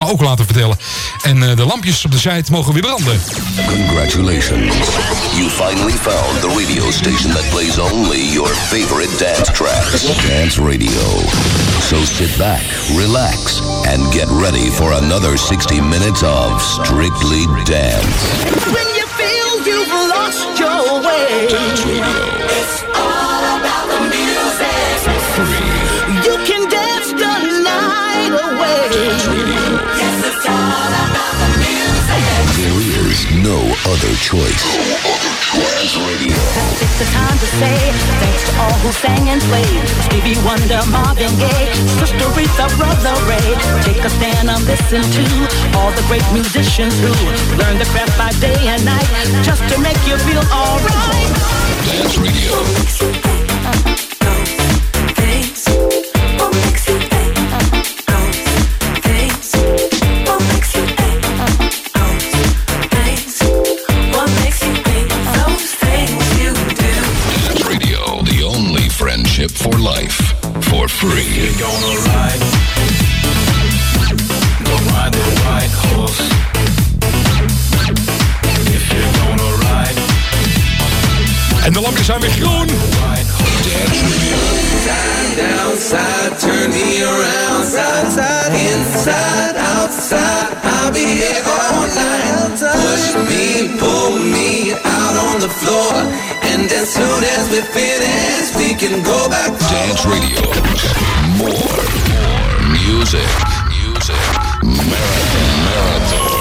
ook laten vertellen. En de lampjes op de site mogen weer branden. Congratulations. You finally found the radio station that plays only your favorite dance tracks. Dance Radio. So sit back, relax, and get ready for another 60 minutes of Strictly Dance. When you feel you've lost your way, Dance Radio. it's all about the music. Free. You can dance the night away. Dance Radio. Yes, it's all about the music. There is no other choice. Dance Radio. Take the time to say thanks to all who sang and played. Stevie Wonder, Marvin Gaye, Sister Aretha, Brother Ray. Take a stand and listen to all the great musicians who learn the craft by day and night just to make you feel alright. Dance Radio. Friendship for life, for free. If you're gonna ride, go ride the white horse. If you're gonna ride. En de lampjes zijn weer groen. Dance Radio. Side down, side, turn me around, side, side, inside, outside. I'll be here all night. Push me, pull me out on the floor. And as soon as we finish, we can go back. Dance Radio. More music. Marathon.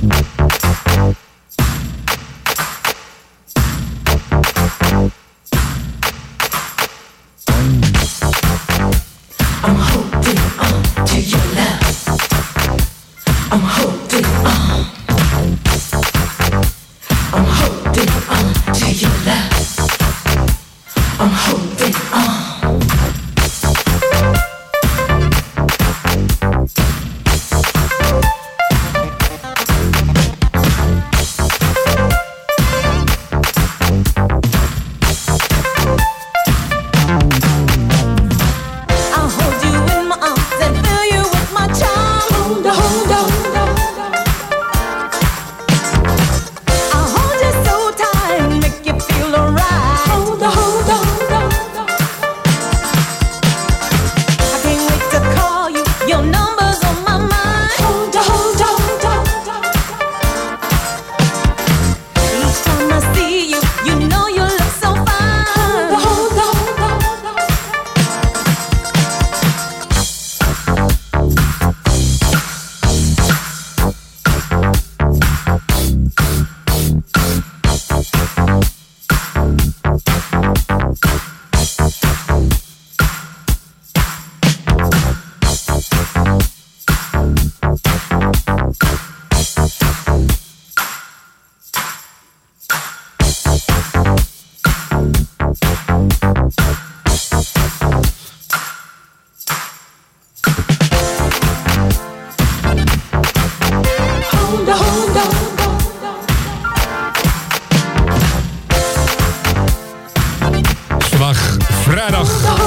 Vrijdag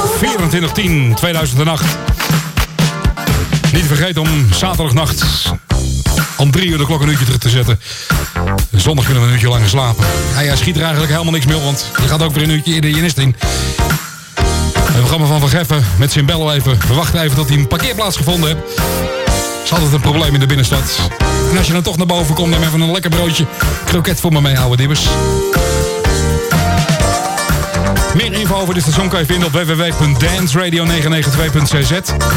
24/10/2008. Niet vergeten om zaterdagnacht om 3 uur de klok een uurtje terug te zetten. Zondag kunnen we een uurtje langer slapen. Ja, jij schiet er eigenlijk helemaal niks meer, want je gaat ook weer een uurtje eerder je nest in. Het programma van Geffen met Simbello even. We wachten even tot hij een parkeerplaats gevonden heeft. Dat is altijd een probleem in de binnenstad. En als je dan toch naar boven komt, neem even een lekker broodje kroket voor me mee, ouwe dibbers. Meer info over dit station kan je vinden op www.danceradio992.cz.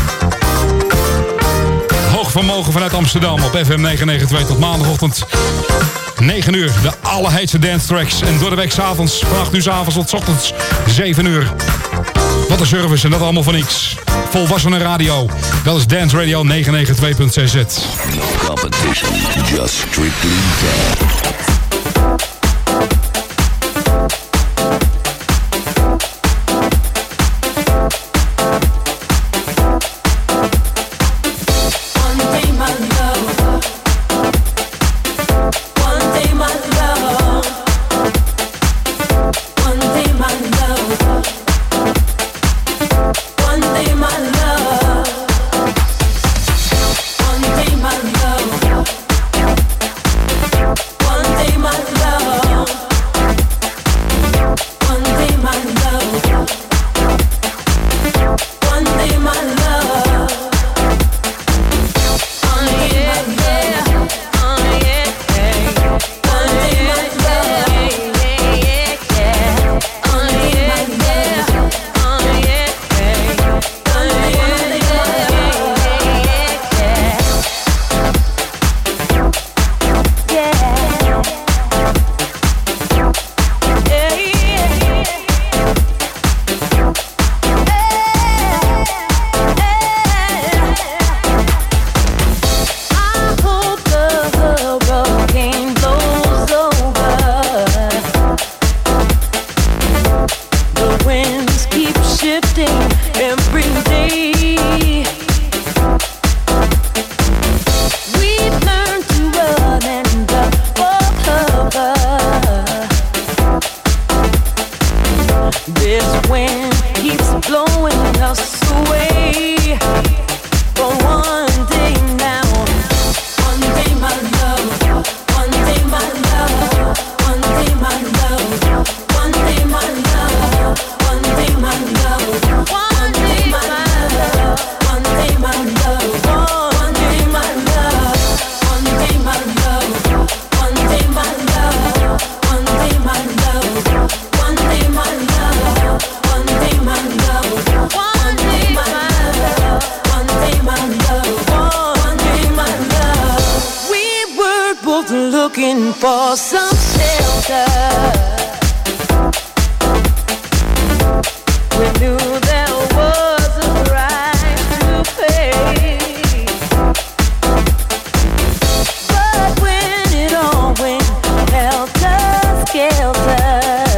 Hoog vermogen vanuit Amsterdam op FM 992 tot maandagochtend 9 uur. De allerheetste dance tracks. En door de week s'avonds, van 8 uur s'avonds tot 's ochtends 7 uur. Wat een service en dat allemaal van niks. Volwassenen radio. Dat is Dance Radio 992.cz. No competition, just strictly dance. One day looking for some shelter. We knew there was a price to pay, but when it all went helter-skelter,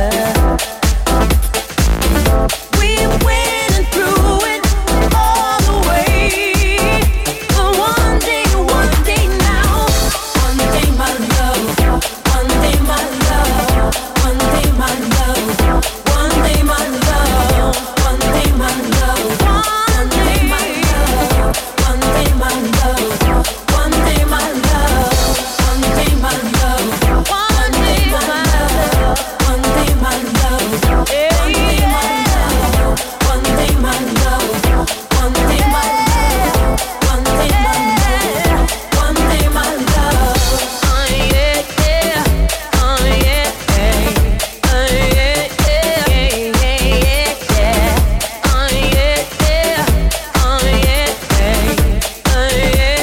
we went through it all the way. But one day now, one day my love, one day my love, one day my love, one day my love, one day my love, one day my love, one day my love, one day my love, one day my love, one day my love, one day my love, one day my love, one day my love, one day my love, one day my love, one day my love. Oh yeah, yeah, oh yeah, yeah, oh yeah, yeah, yeah, yeah, oh yeah, yeah, oh yeah, yeah, oh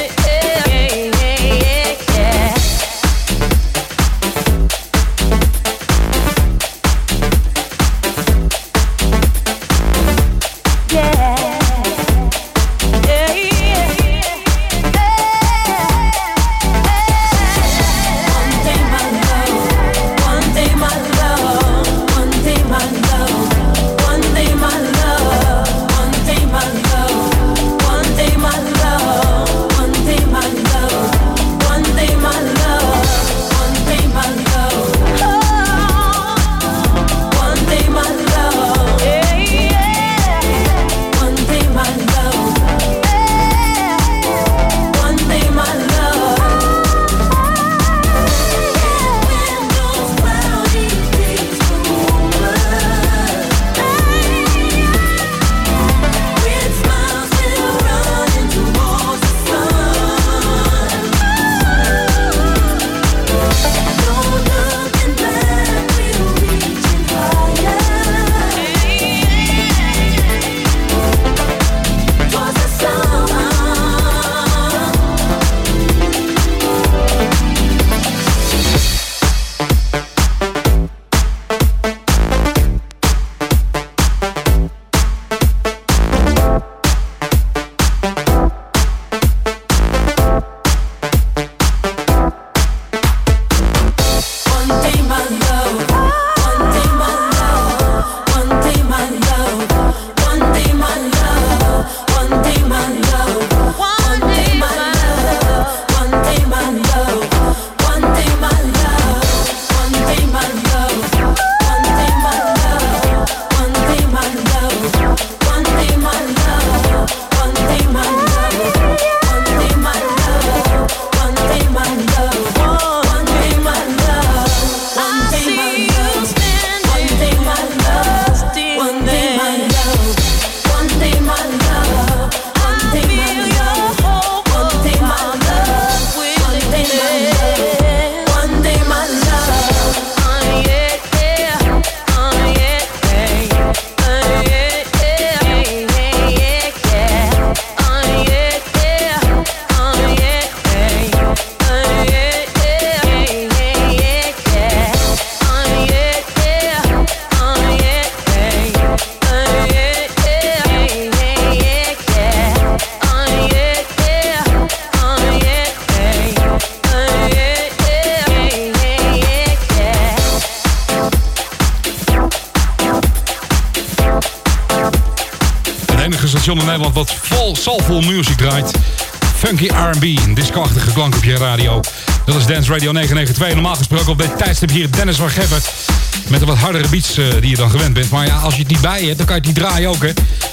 station in Nederland wat vol soulful music draait. Funky R&B, een disco-achtige klank op je radio. Dat is Dance Radio 992. Normaal gesproken op dit tijdstip hier Dennis van Geffen. Met de wat hardere beats die je dan gewend bent. Maar ja, als je het niet bij je hebt, dan kan je het niet draaien ook, hè.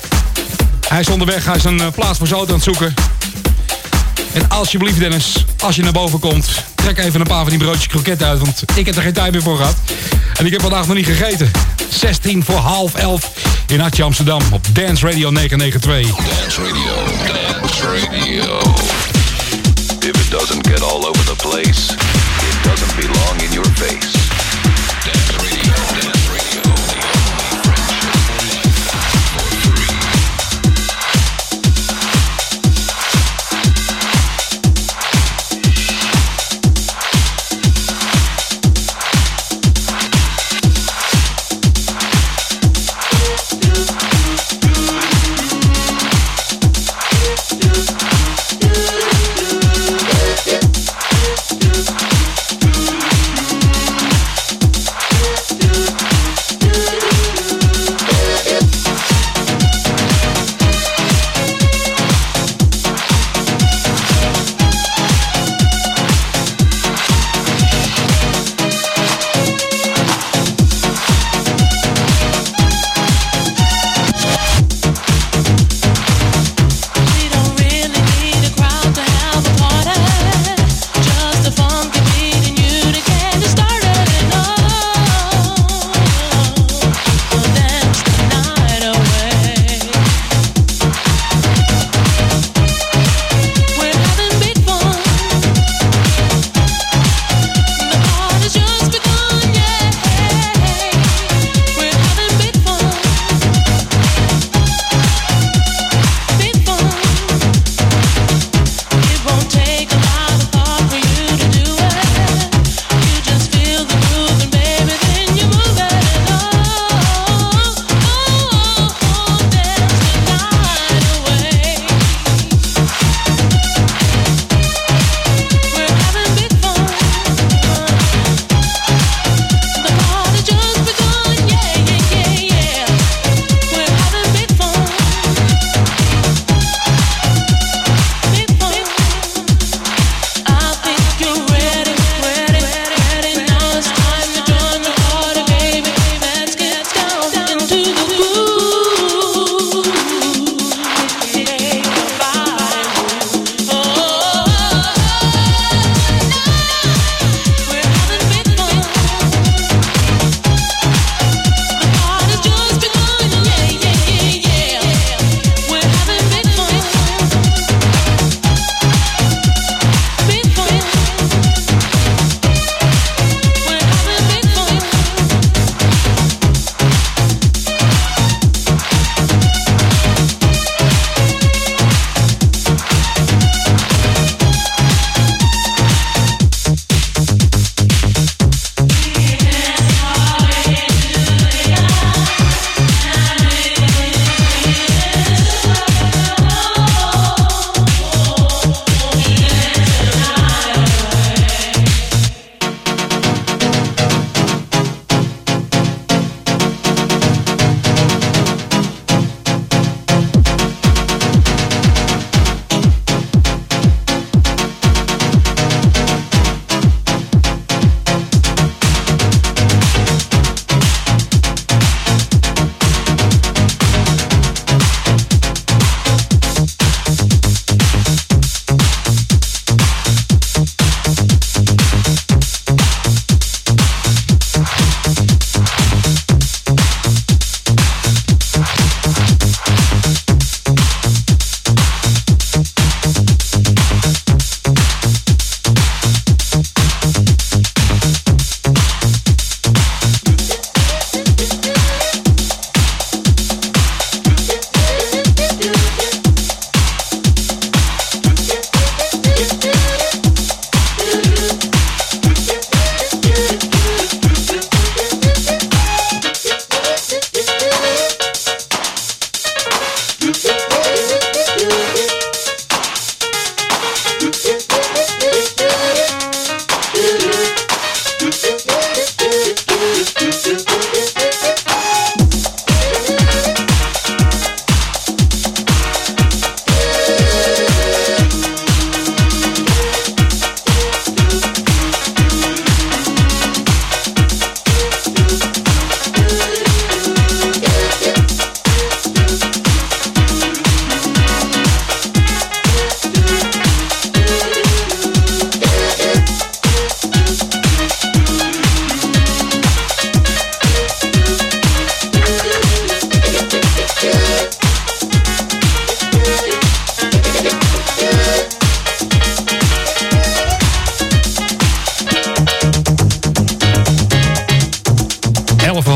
Hij is onderweg, hij is een plaats voor zijn auto aan het zoeken. En alsjeblieft Dennis, als je naar boven komt, trek even een paar van die broodjes kroketten uit. Want ik heb er geen tijd meer voor gehad. En ik heb vandaag nog niet gegeten. 16 voor half 11 in Hartje Amsterdam op Dance Radio 992. Dance Radio, Dance Radio. If it doesn't get all over the place, it doesn't belong in your face. Dance Radio, Dance Radio, the only friendship for life for free.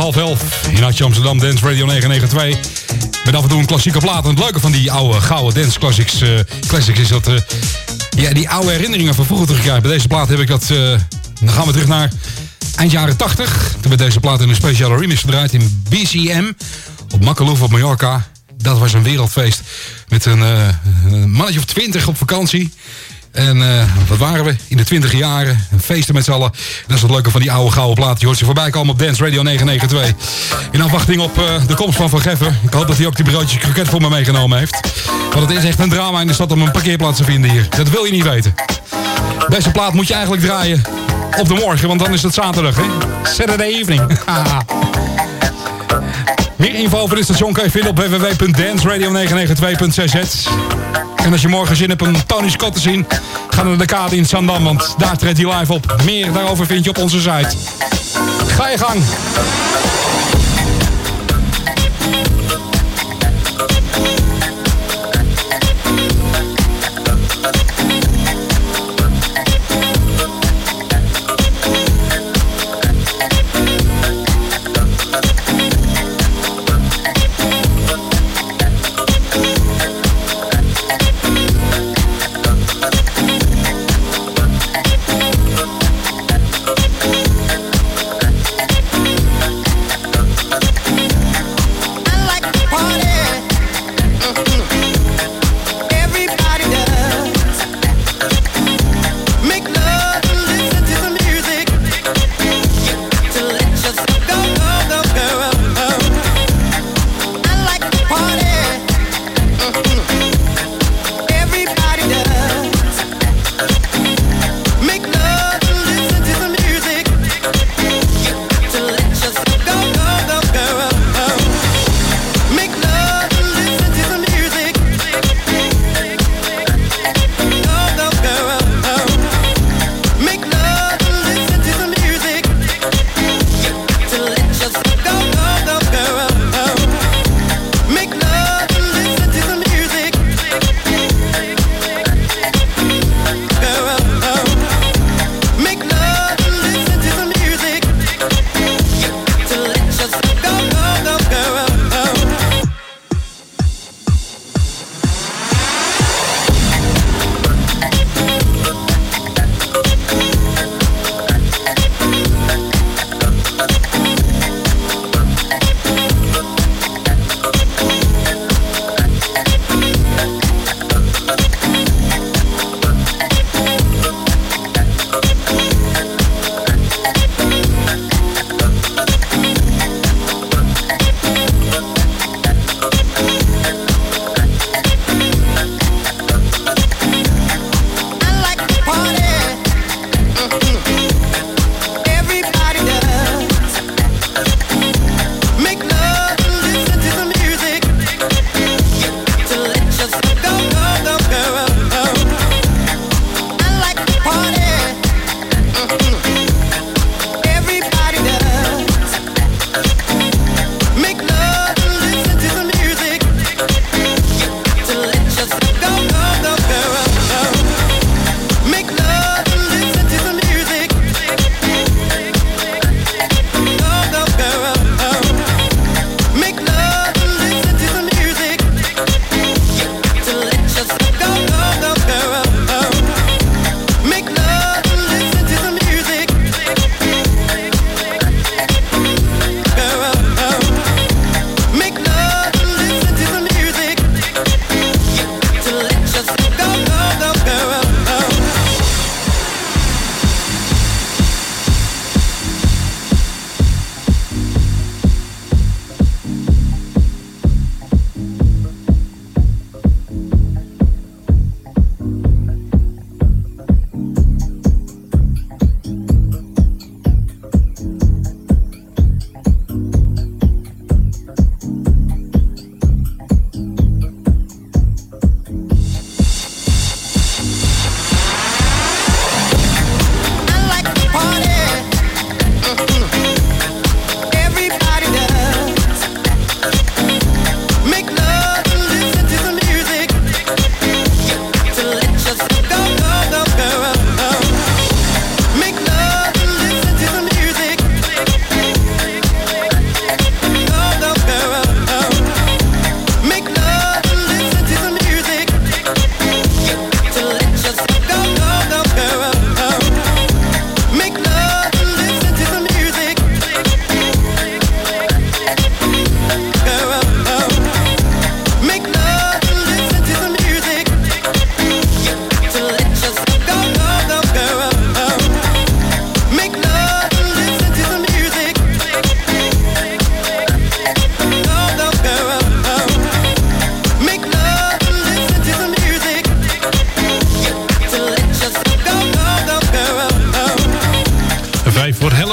11:30 in Hartje Amsterdam, Dance Radio 992. Met af en toe een klassieke plaat. En het leuke van die oude gouden dance classics is dat die oude herinneringen van vroeger terugkrijgen. Bij deze plaat heb ik dat... dan gaan we terug naar eind jaren 80. Toen werd deze plaat in een speciale remix gedraaid in BCM. Op Makaluf op Mallorca. Dat was een wereldfeest. Met een mannetje of 20 op vakantie. En wat waren we? In de 20 jaren. Een feesten met z'n allen. Dat is het leuke van die oude gouden plaat. Je hoort ze voorbij komen op Dance Radio 992. In afwachting op de komst van Van Geffen. Ik hoop dat hij ook die broodjes kroket voor me meegenomen heeft. Want het is echt een drama in de stad om een parkeerplaats te vinden hier. Dat wil je niet weten. Deze plaat moet je eigenlijk draaien op de morgen. Want dan is het zaterdag, hè? Saturday evening. Meer info over dit station kan je vinden op www.danceradio992.cz. En als je morgen zin hebt een Tony Scott te zien, ga naar de kade in Zandam, want daar treedt hij live op. Meer daarover vind je op onze site. Ga je gang!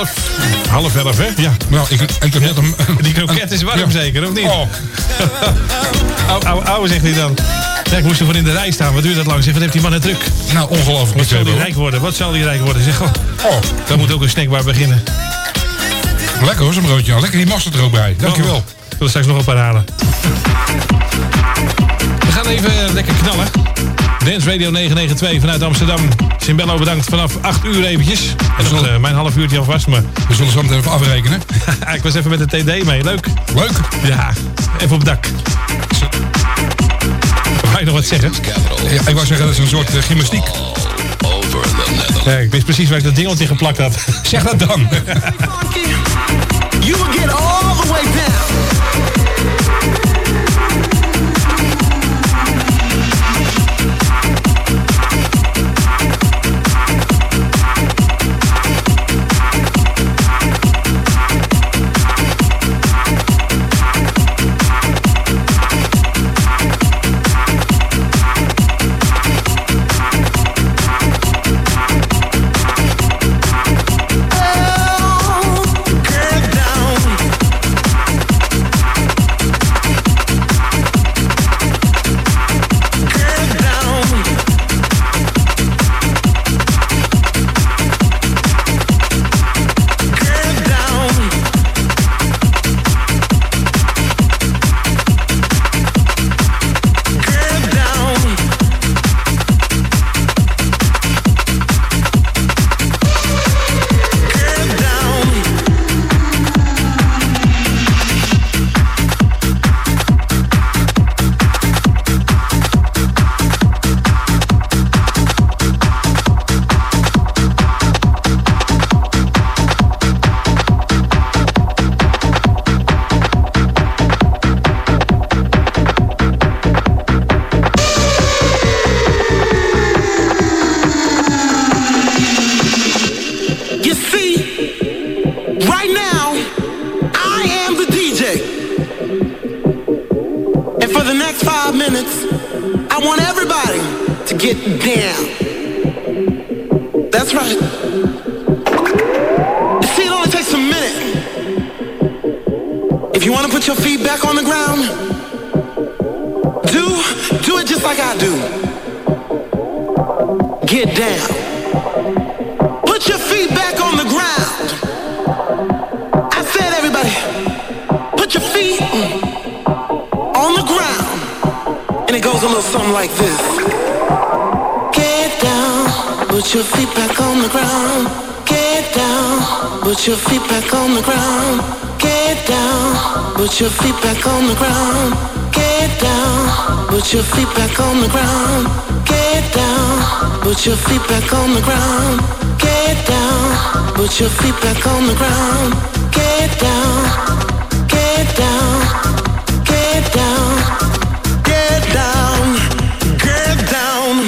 11, hè? Ja, nou, ik heb net een... Die kroket is warm Ja. zeker, of niet? Oh, Ouwe, zegt hij dan. Ja, ik moest er voor in de rij staan. Wat duurt dat lang? Zeg, wat heeft die man net druk? nou, ongelooflijk. Wat zal die rijk worden? Wat zal die rijk worden? Zeg, oh, Oh, dan moet ook een snackbar beginnen. lekker hoor, zo'n broodje. Lekker die mosterd er ook bij. Dankjewel. Ik wil er straks nog een paar halen. We gaan even lekker knallen. Dance Radio 992 vanuit Amsterdam. Simbello bedankt vanaf 8 uur eventjes. En nog mijn half uurtje alvast, maar We zullen zo meteen even afrekenen. ik was even met de TD mee. Leuk. Leuk. Ja, even op het dak. Ga je nog wat zeggen? Ja, ik wou zeggen, dat is een soort gymnastiek. Ja, ik wist precies waar ik dat dingeltje geplakt had. Zeg dat dan. You will get all the way down. Get down. That's right. You see, it only takes a minute. If you want to put your feet back on the ground, do it just like I do. Get down. Put your feet back on the ground. I said, everybody, put your feet on the ground. And it goes a little something like this. Put your feet back on the ground. Get down. Put your feet back on the ground. Get down. Put your feet back on the ground. Get down. Put your feet back on the ground. Get down. Put your feet back on the ground. Get down. Put your feet back on the ground. Get down. Get down. Get down. Get down. Get down.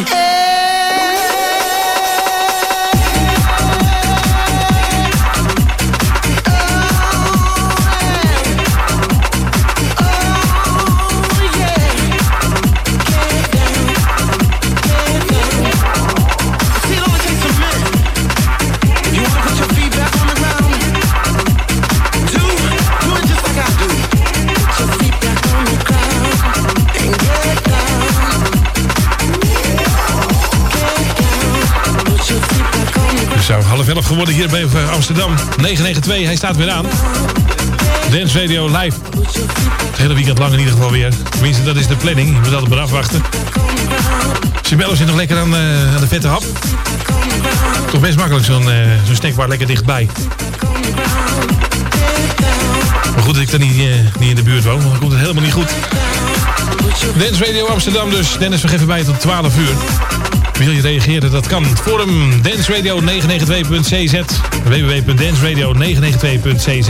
Zo, 10:30 geworden hier bij Amsterdam. 992, hij staat weer aan. Dance Radio live. Het hele weekend lang in ieder geval weer. Tenminste, dat is de planning. Je moet altijd maar afwachten. Sibello zit nog lekker aan de vette hap. Toch best makkelijk zo'n snackbar lekker dichtbij. Maar goed dat ik daar niet in de buurt woon. Want dan komt het helemaal niet goed. Dance Radio Amsterdam dus. Dennis, nog even bij tot 12 uur. Wil je reageren? Dat kan. Forum danceradio992.cz www.danceradio992.cz.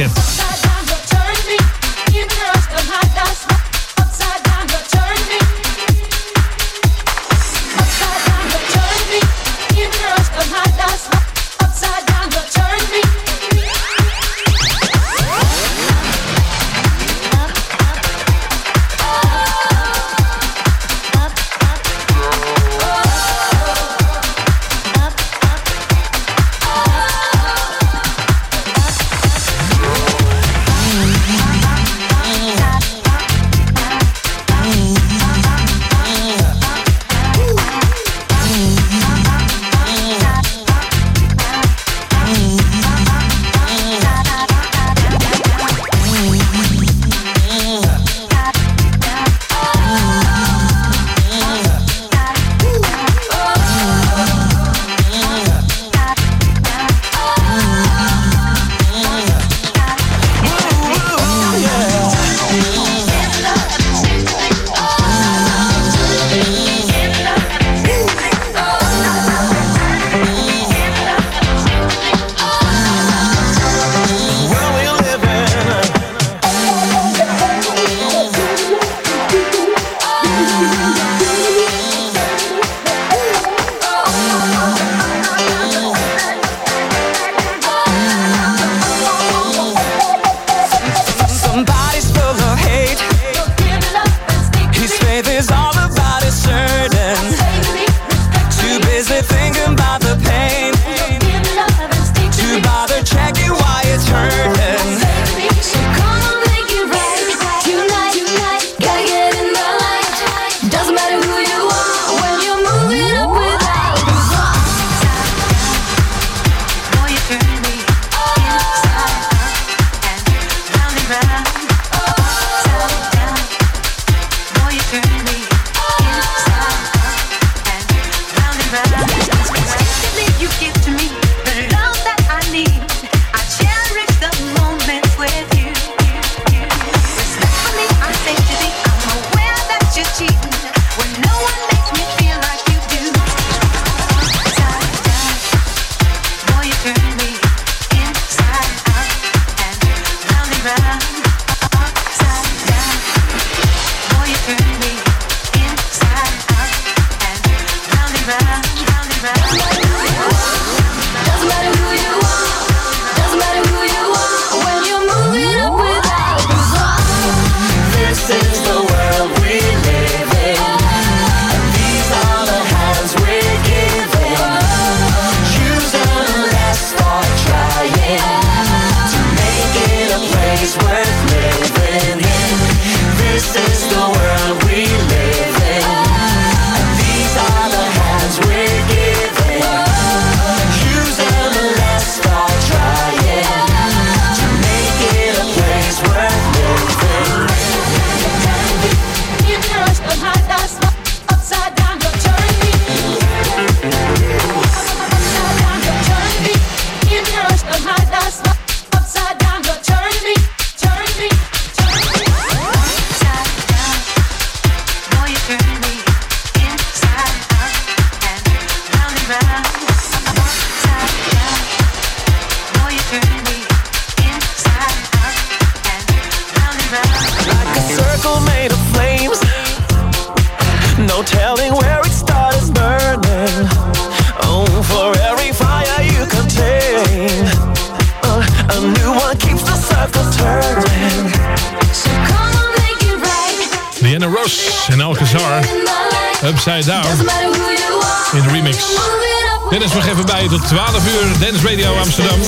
Upside Down. In de remix. Dennis nog even bij tot 12 uur. Dance Radio Amsterdam.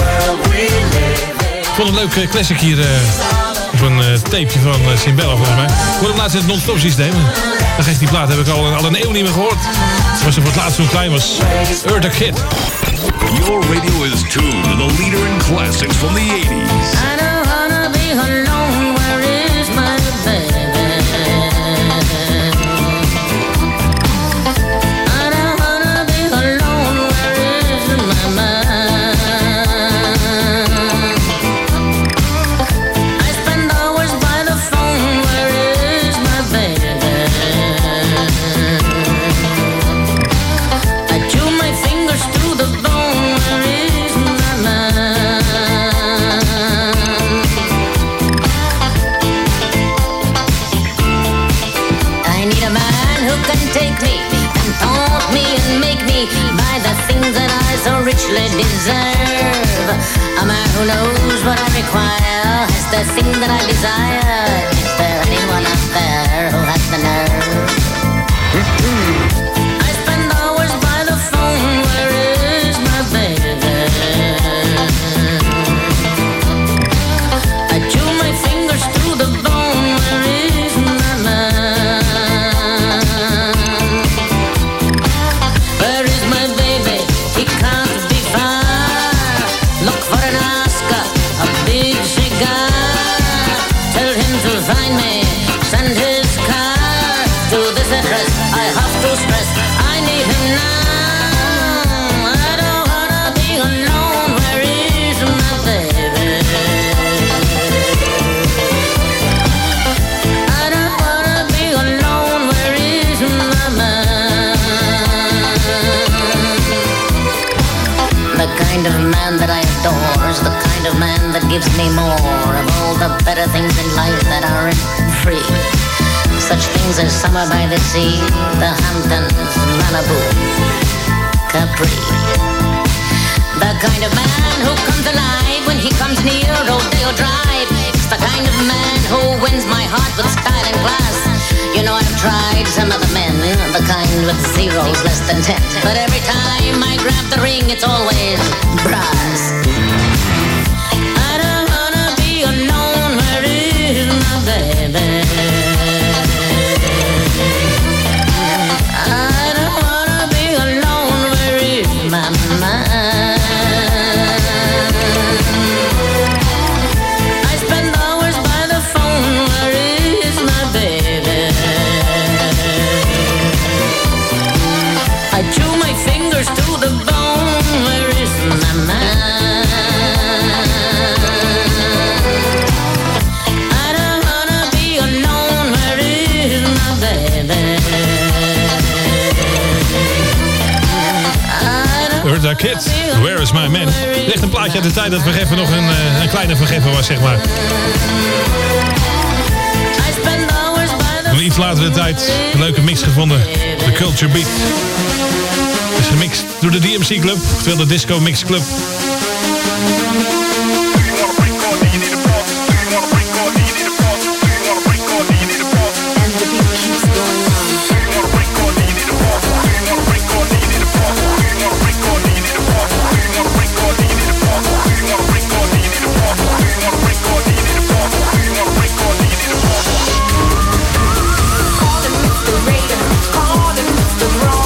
Ik vond een leuk classic hier op een tapeje van Simbella volgens mij. Ik hoorde hem laatst in het non-stop systeem. Dan geeft die plaat, heb ik al een eeuw niet meer gehoord. Was er voor het laatst toen klein was. Eartha Kitt. Your radio is tuned to the leader in classics from the 80s. I don't wanna be alone, where is my baby? I don't wanna be alone, where is my mind? I spend hours by the phone, where is my baby? I chew my fingers to the bone, where is my mind? I need a man who can take me and taunt me and make me buy the things that I so richly deserve. A man who knows what I require, has the thing that I desire. Is there anyone out there who has the nerve? I spend hours by the phone, where is my baby? I chew my fingers to the bone, where is my mind? Where is my baby? He can't be far. Look for an Oscar, a big cigar. Tell him to find me, send his car to this address. I have to stress, I need him now. I don't wanna be alone, where is my baby? I don't wanna be alone, where is my mind? The kind of man that I adore is the kind of man that gives me more of all the better things in life that aren't free. Such things as summer by the sea, the Hamptons, Malibu, Capri. The kind of man who comes alive when he comes near Rodeo Drive. It's the kind of man who wins my heart with style and class. You know, I've tried some other men, the kind with zeros less than 10. But every time I grab the ring, it's always brass. I don't wanna be alone, where is my baby? I don't wanna be alone, where is my mind? I spend hours by the phone, where is my baby? I chew my fingers to the bone, where is my mind? I don't wanna be alone, where is my baby? Eartha Kitt, Where is my man? Ligt een plaatje uit de tijd dat Vergeffen nog een kleine Vergeffen was, zeg maar. Een iets latere tijd een leuke mix gevonden. De Culture Beat. Het is gemixt door de DMC Club, oftewel de Disco Mix Club.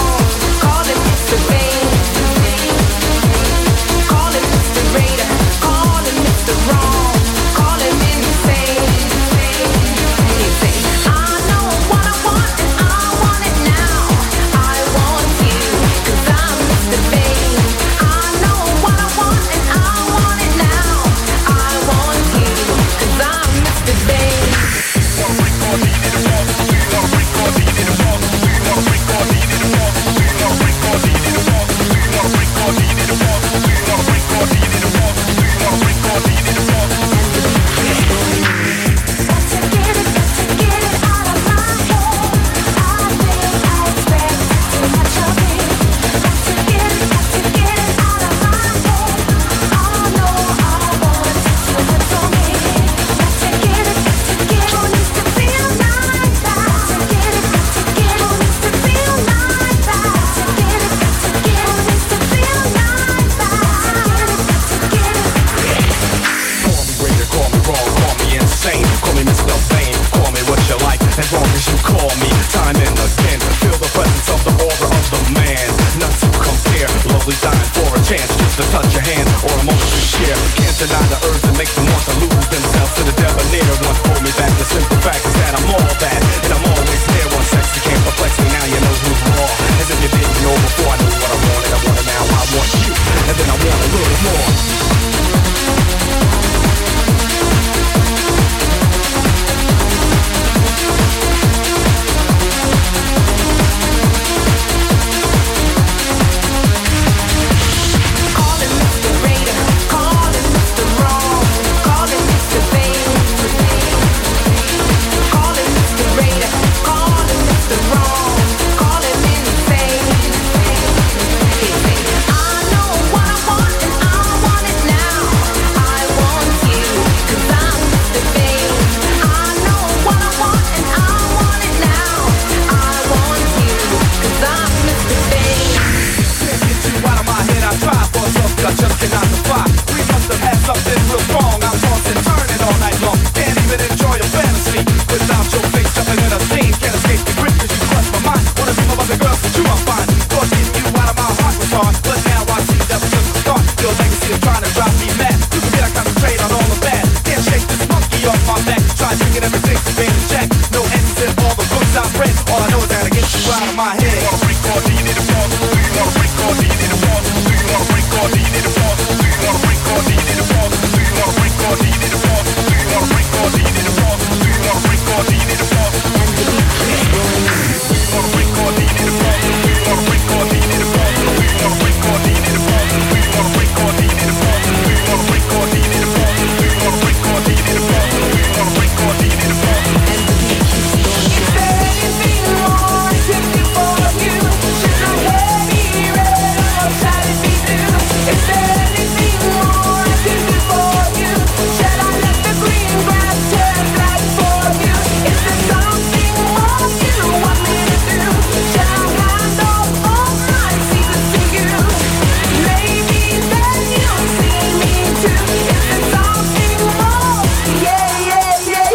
Call chance just to touch your hand or a moment to share. Can't deny the urge that makes them want to lose themselves to the debonair. Once pulled me back, the simple fact is that I'm all that, and I'm always there. One sex you can't perplex me, now you know who's raw. As if you didn't know before I knew what I wanted. I want it now, I want you, and then I want a little more. I just cannot defy. We must have had something real strong. I'm tossing, turning all night long. Can't even enjoy a fantasy without your face jumping in a scene. Can't escape the grip 'cause you crush my mind. Wanna be more other girls, but you are fine. Thought getting you out of my heart was hard, but now I see that was just the start. Your legacy is trying to drive me mad. You can get I concentrate on all of that. Can't shake this monkey off my back. Try thinking everything to pay the check. No ends in all the books I've read. All I know is how to get you out of my head. Wanna break or do you need a pause? Do you wanna break or do you need a pause? Do you wanna break or do you need a pause? Do you wanna break or do you need a pause? Do you wanna break or do you need a pause? Do you wanna break or do you need a pause? Do you wanna break or do you need a pause? Do you wanna break or do you need a pause? Do you wanna break or do you need a pause? Do you wanna break or do you need a pause? Do you wanna break or do you need a pause? Do you wanna break or do you need a pause? Do you wanna break or do you need a pause? Do you wanna break or do you need a pause? Is there anything more I can do for you? Should I have me ready or shall it be due? Is there anything more I can do for you? Shall I let the green grass turn black for you? Is there something more you want me to do? Shall I hand off all my secrets to you? Maybe then you'll see me too. Is there something more? Yeah, yeah, yeah.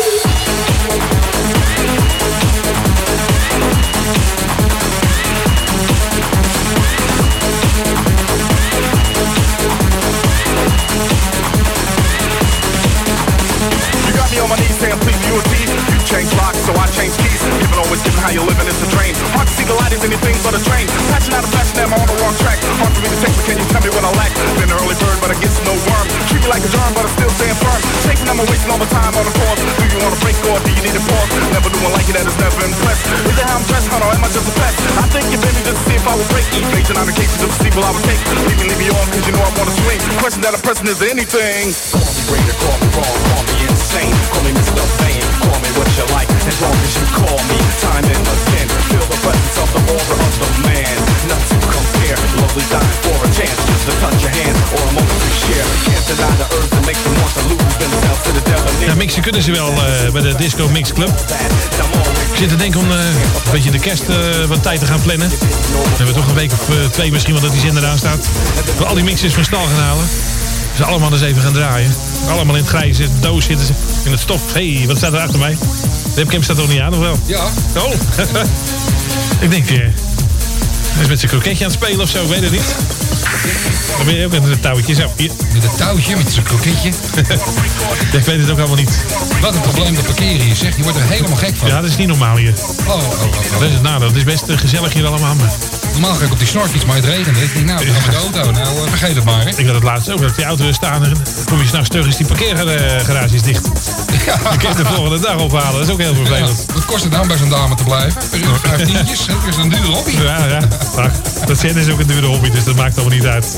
You got me on my knees saying please you a thief. You change locks so I change keys. Giving always giving how you living is a drain. Hard to see the light is anything but a train. Passion out of passion, am I on the wrong track? Hard for me to take, but can you tell me what I lack? Been an early bird, but I guess no worm. Treat me like a germ, but I'm still staying firm. Shaking, I'm wasting all my time on the course. Do you wanna break or do you need a pause? Never knew one like you that has never impressed. Is it how I'm dressed, or am I just a pest? I think you bit me just to see if I would break. Evasion on occasion just to see what I would take. Leave me on, cause you know I wanna swing. Question that I'm pressing is anything. Call me greater, call me wrong, call me insane. Call me Mr. Fame, call me what you like. As long as you call me, time and again. Feel the presence of the aura of the man. Not to compare, lovely dying for a chance. Just to touch your hand or a moment to share. Can't deny the urge that makes them want to lose themselves to the devil. Ja, mixen kunnen ze wel bij de Disco Mix Club. Ik zit te denken om een beetje de kerst wat tijd te gaan plannen. We hebben toch een week of 2 misschien wel dat die zender aan staat. We al die mixes van stal gaan halen. Ze allemaal eens even gaan draaien. Allemaal in het grijze doos zitten ze. In het stof. Hé, wat staat er achter mij? De webcam staat toch niet aan, of wel? Ja. Oh. Ik denk, hij is met zijn kroketje aan het spelen of zo, ik weet het niet. Dan ben je ook met een touwtje zo. Hier. Met een touwtje, met zijn kroketje. Ja, ik weet het ook allemaal niet. Wat een probleem dat parkeren hier, zeg. Je wordt er helemaal gek van. Ja, dat is niet normaal hier. Oh. Dat is het nadeel. Het is best gezellig hier allemaal. Maar Normaal ga ik op die snorfiets, maar het regent. Ik denk, nou, we gaan met de auto. Nou, vergeet het maar, hè. ik had het laatst ook, dat ik die auto staan en dan kom je s'nachts terug, is die parkeergarage is dicht. Ja. Dan kun je de volgende dag ophalen. Dat is ook heel vervelend. Wat kost het nou bij zo'n dame te blijven? Per uur 5 tientjes. Dat is een dure hobby. Ja. Ach, dat zijn is ook een dure hobby, dus dat maakt allemaal niet uit.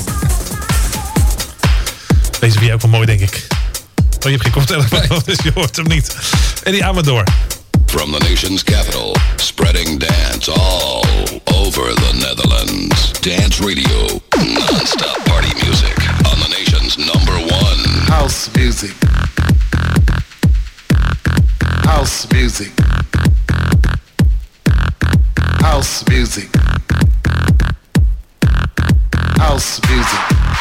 Deze vind jij ook wel mooi, denk ik. Oh, je hebt geen koptelefoon, dus je hoort hem niet. Eddie Amador. From the nation's capital, spreading dance all over the Netherlands. Dance Radio, non-stop party music on the nation's #1. House music. House music. House music. House music.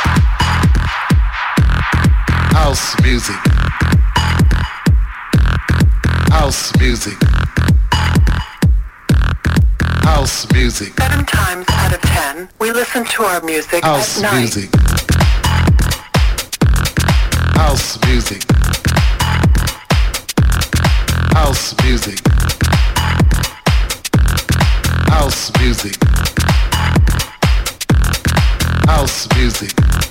House music. House music. House music. 7 times out of 10, we listen to our music House at night. music. House music. House music. House music. House music.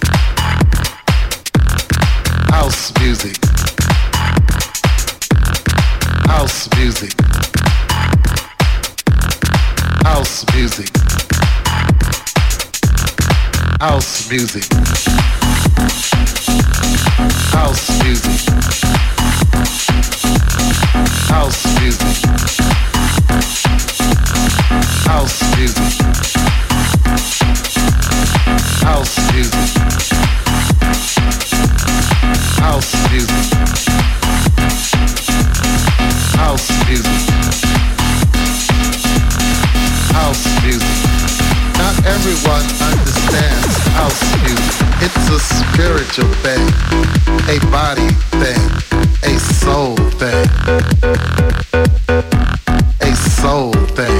House music. House music. House music. House music. House music. House music. House music. House music. House music. House music. House music. Not everyone understands house music. It's a spiritual thing, a body thing, a soul thing, a soul thing.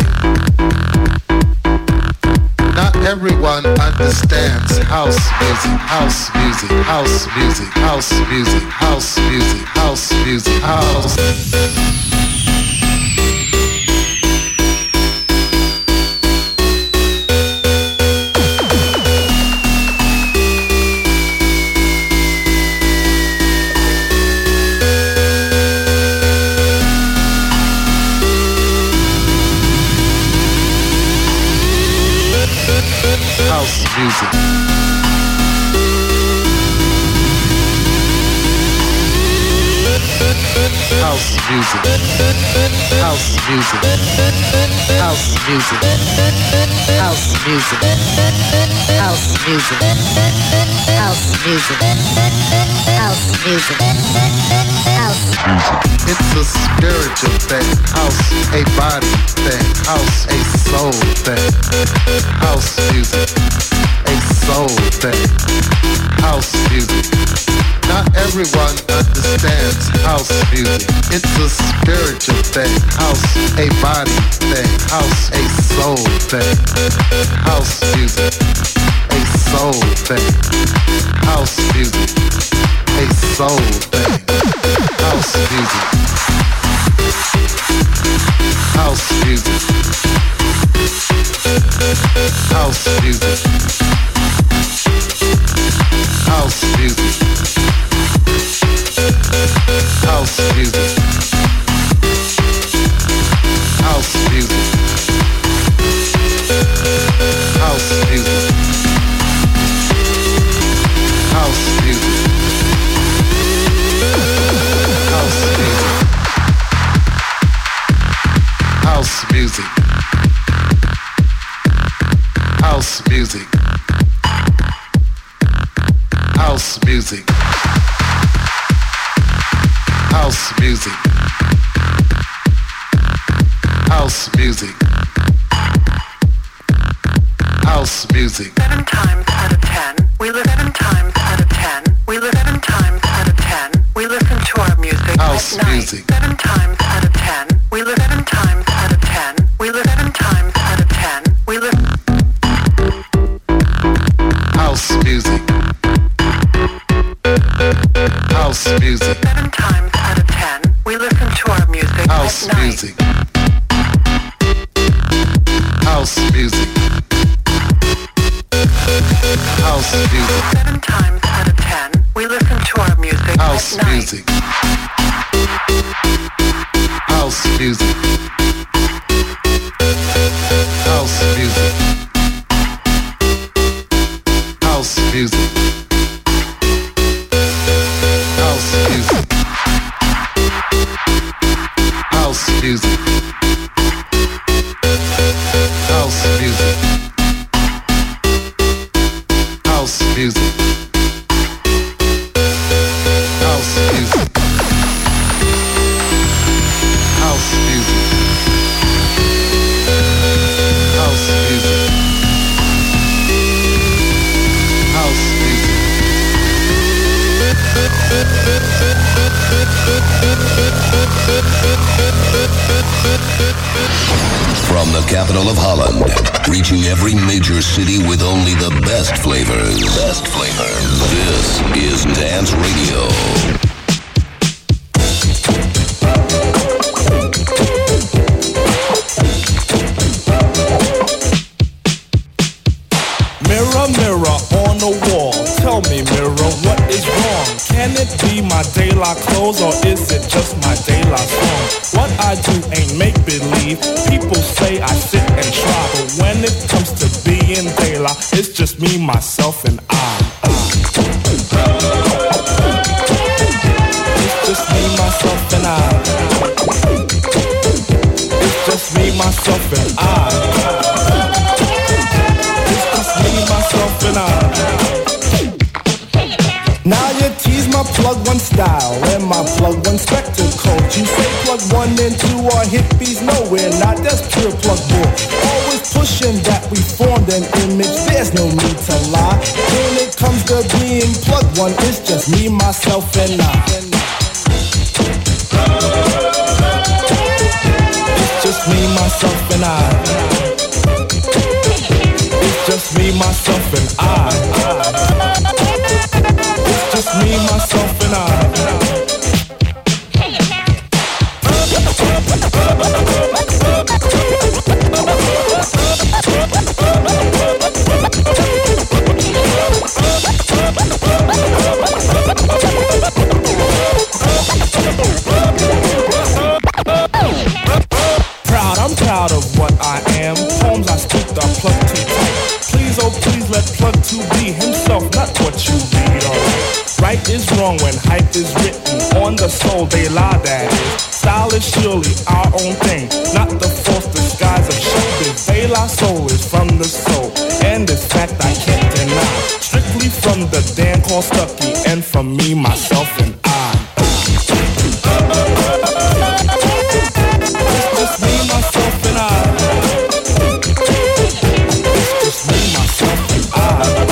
Not everyone understands house music, house music, house music, house music, house music, house music, house. House music. House music. House music. House music. House music. House music. House music. House music. House music. It's a spiritual thing. House, a body thing. House, a soul thing. House music. A soul thing. House music. Not everyone understands house music. It's a spiritual thing. House, a body thing. House, a soul thing. House music. A soul thing. House music. A soul thing. House music. House music. House music. House music. House music. House music. House music. House music. House music. House music. House music. House music. House music. House music. House music. 7 times out of 10, we live 7 times out of 10, we live 7 times out of 10, we listen to our music House at night. music. 7 times out of 10, we live 7 times out of 10, we live 7 times out of 10, we live. House music. House music. 7 times out of 10, we listen to our music House at night. music. House music. House music. 7 times out of 10, we listen to our music House at night. music. House music. House music. House music. House music. House music. House music. House music. House music. House music. House music. House music. From the capital of Holland, reaching every major city with only the best flavors. Best flavors. This is Dance Radio. Mirror, mirror on the wall, tell me, mirror, what is wrong? Can it be my De La clothes or is it just my De La song? What I do ain't make-believe, people say I sit and try, but when it comes to being De La, it's just me, myself, and I. It's just me, myself, and I. It's just me, myself, and I. Myself and I. Now you tease my plug one style and my plug one spectacle. You say plug 1 and 2 are hippies, nowhere not. That's pure plug bull. Always pushing that we formed an image. There's no need to lie. When it comes to being plug one, it's just me, myself, and I. It's just me, myself, and I. Just me, myself, and I. It's just me, myself, and I. I'm proud of what I am. Poems I speak are plucked too tight. Please, oh please, let plug 2 be himself, not what you read, alright? Right is wrong when hype is written on the soul, they lie, that is. Style is surely our own thing, not the false disguise of showbiz. De La soul is from the soul, and this fact I can't deny. Strictly from the Dan called Stucky, and from me, myself, and I. It's just me, myself, and I. It's just me, myself, and I.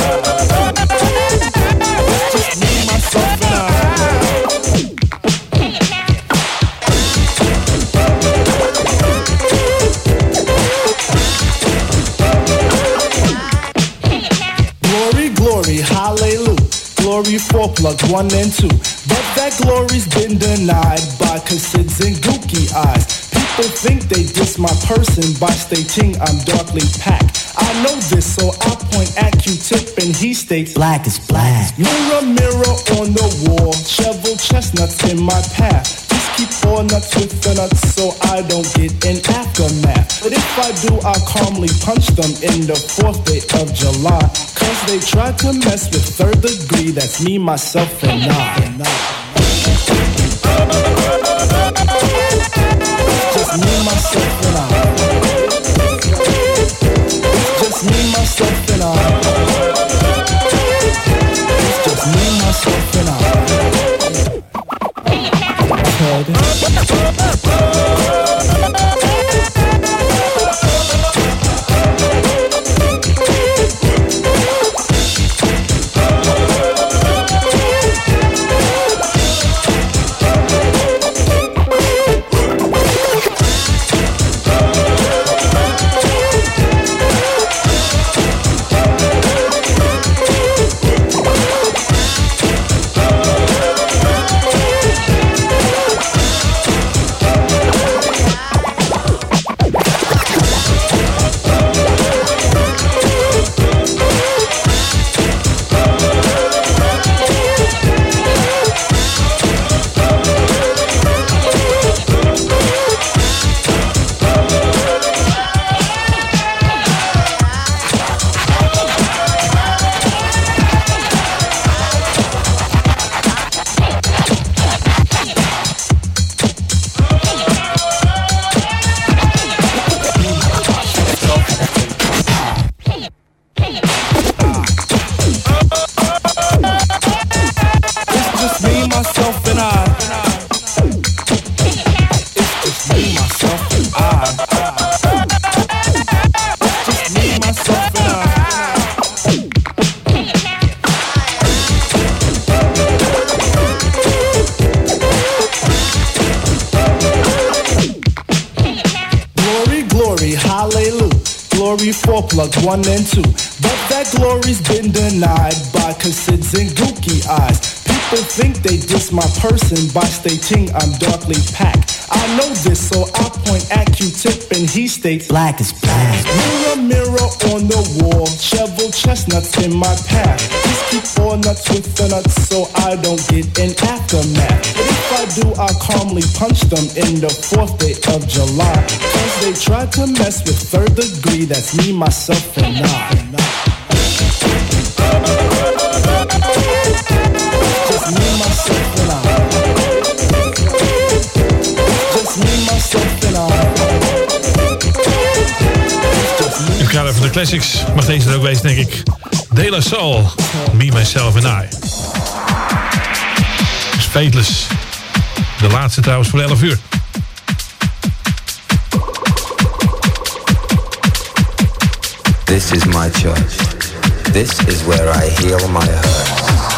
It's just me, myself, and I. Glory, glory, hallelujah. Glory for plug 1 and 2. But that glory's been denied by Cassids and Gookie eyes. People think they diss my person by stating I'm darkly packed. I know this, so I point at Q-Tip and he states black is black. Mirror, mirror on the wall, shovel chestnuts in my path. Just keep all nuts with the nuts so I don't get an aftermath. But if I do, I calmly punch them in the 4th day of July. Cause they tried to mess with 3rd degree, that's me, myself, and I. Just me, myself, and I. It's just me, myself, and I. It's just me, myself, and I. plugs 1 and 2. But that glory's been denied by Cassids and Gookie eyes. People think they diss my person by stating I'm darkly packed. I know this, so I point at Q-Tip and he states black is black. Mirror, mirror on the wall, shovel chestnuts in my path. Just keep all nuts with the nuts so I don't get an aftermath. But if I do, I calmly punch them in the 4th day of July. Cause they tried to mess with 3rd degree, that's me, myself, and I. Just me, myself, and I. Just me, myself, and I. In het kader van de classics mag deze er ook wezen, denk ik. De La Soul, Me, Myself and I. Fateless. De laatste trouwens voor 11 uur. This is my church. This is where I heal my hurt.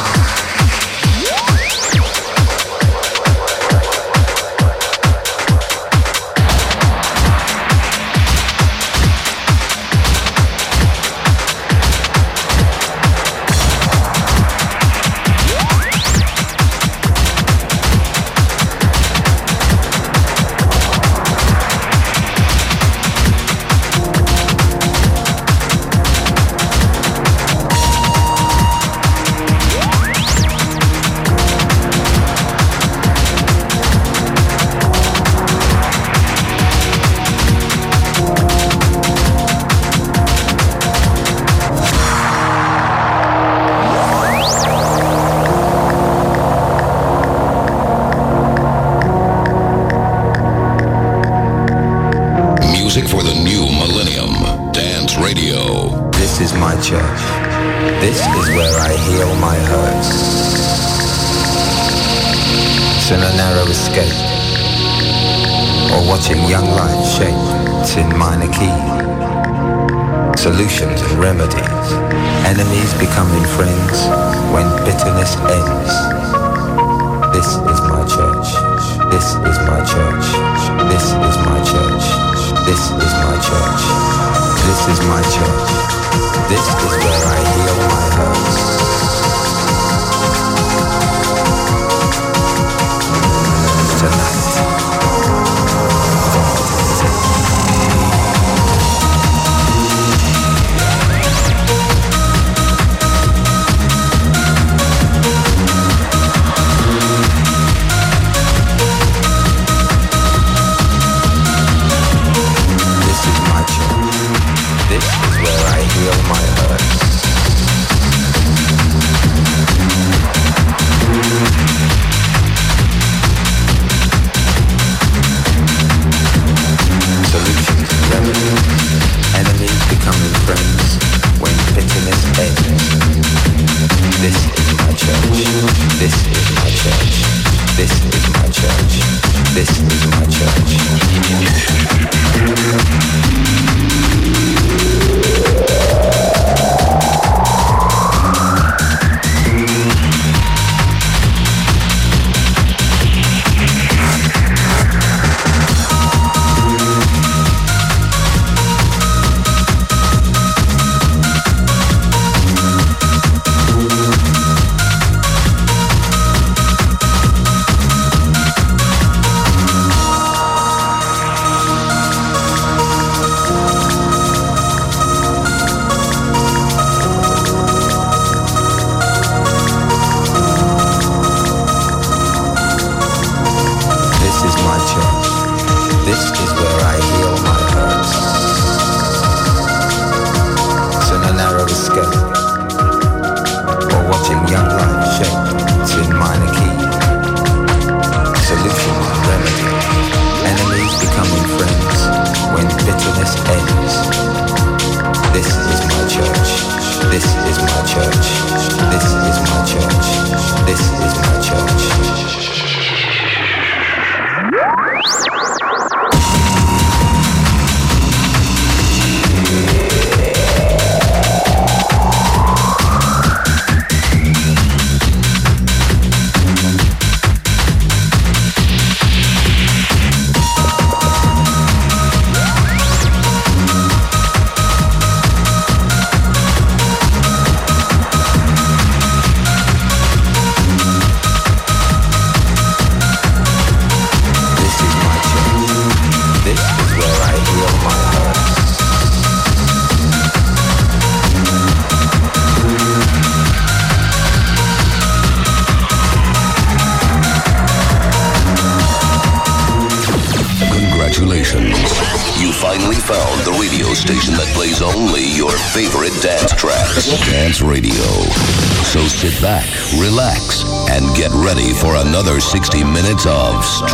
Solutions and remedies, enemies becoming friends when bitterness ends. This is my church. This is my church. This is my church. This is my church. This is my church. This is where I heal my hurts. Tonight. Congratulations. You finally found the radio station that plays only your favorite dance tracks. Dance Radio. So sit back, relax, and get ready for another 60 minutes of